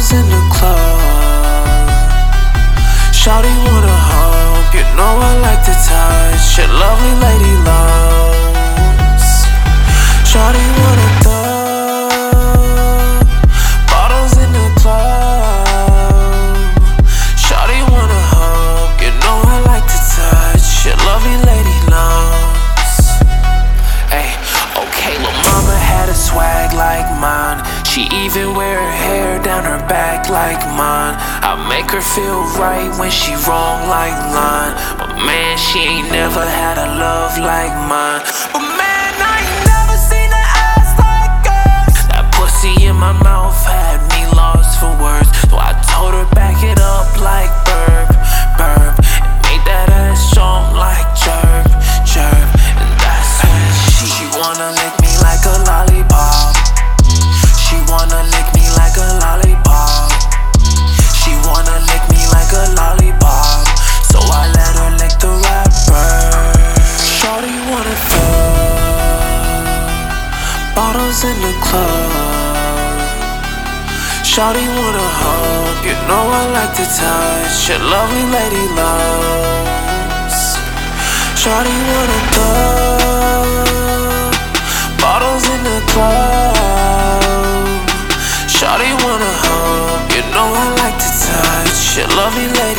bottles in the club. Shawty wanna hump, you know I like to touch your lovely lady loves. Shawty wanna thug, bottles in the club. Shawty wanna hump, you know I like to touch your lovely lady loves. Ay, okay, lil' mama had a swag like mine. She even wear her hair down her back like mine. I make her feel right when she wrong like line. But man, she ain't never had a love like mine. But man, I ain't never seen an ass like hers. That pussy in my mouth had me lost for words. So I told her back it up like burp, burp. And made that ass strong like chirp, chirp. And that's when she wanna lick me like a lollipop. She wanna lick me like a lollipop. She wanna lick me like a lollipop. So I let her lick the rapper. Shawty wanna fuck, bottles in the club. Shawty wanna hump, you know I like to touch your lovely lady loves. Shawty wanna thug, bottles in the club. Shawty wanna hump, you know I like to touch your lovely lady.